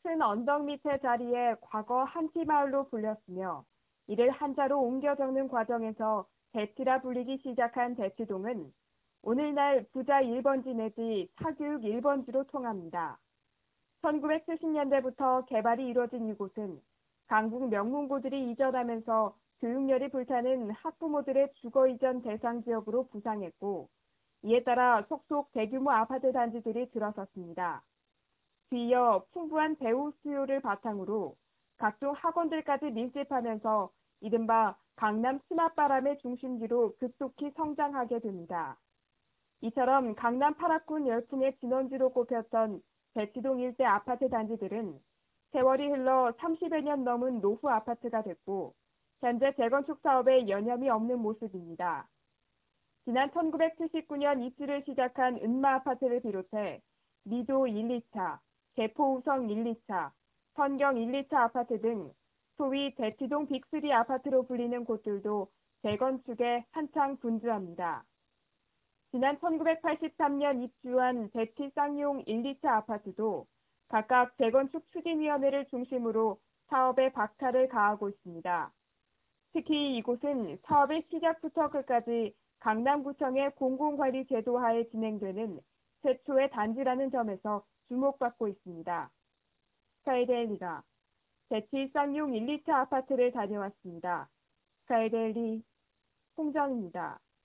큰 언덕 밑의 자리에 과거 한티마을로 불렸으며 이를 한자로 옮겨 적는 과정에서 대치라 불리기 시작한 대치동은 오늘날 부자 1번지 내지 사교육 1번지로 통합니다. 1970년대부터 개발이 이뤄진 이곳은 강북 명문고들이 이전하면서 교육열이 불타는 학부모들의 주거 이전 대상 지역으로 부상했고 이에 따라 속속 대규모 아파트 단지들이 들어섰습니다. 뒤이어 풍부한 배우 수요를 바탕으로 각종 학원들까지 밀집하면서 이른바 강남 스맛바람의 중심지로 급속히 성장하게 됩니다. 이처럼 강남 8학군 열풍의 진원지로 꼽혔던 대치동 일대 아파트 단지들은 세월이 흘러 30여 년 넘은 노후 아파트가 됐고 현재 재건축 사업에 여념이 없는 모습입니다. 지난 1979년 입주를 시작한 은마 아파트를 비롯해 미도 1, 2차, 개포우성 1, 2차, 선경 1, 2차 아파트 등 소위 대치동 빅3 아파트로 불리는 곳들도 재건축에 한창 분주합니다. 지난 1983년 입주한 대치 쌍용 1, 2차 아파트도 각각 재건축 추진위원회를 중심으로 사업에 박차를 가하고 있습니다. 특히 이곳은 사업의 시작부터 끝까지 강남구청의 공공관리 제도 하에 진행되는 최초의 단지라는 점에서 주목받고 있습니다. 스카이데일리가 대치 쌍용 1, 2차 아파트를 다녀왔습니다. 스카이데일리 홍정입니다.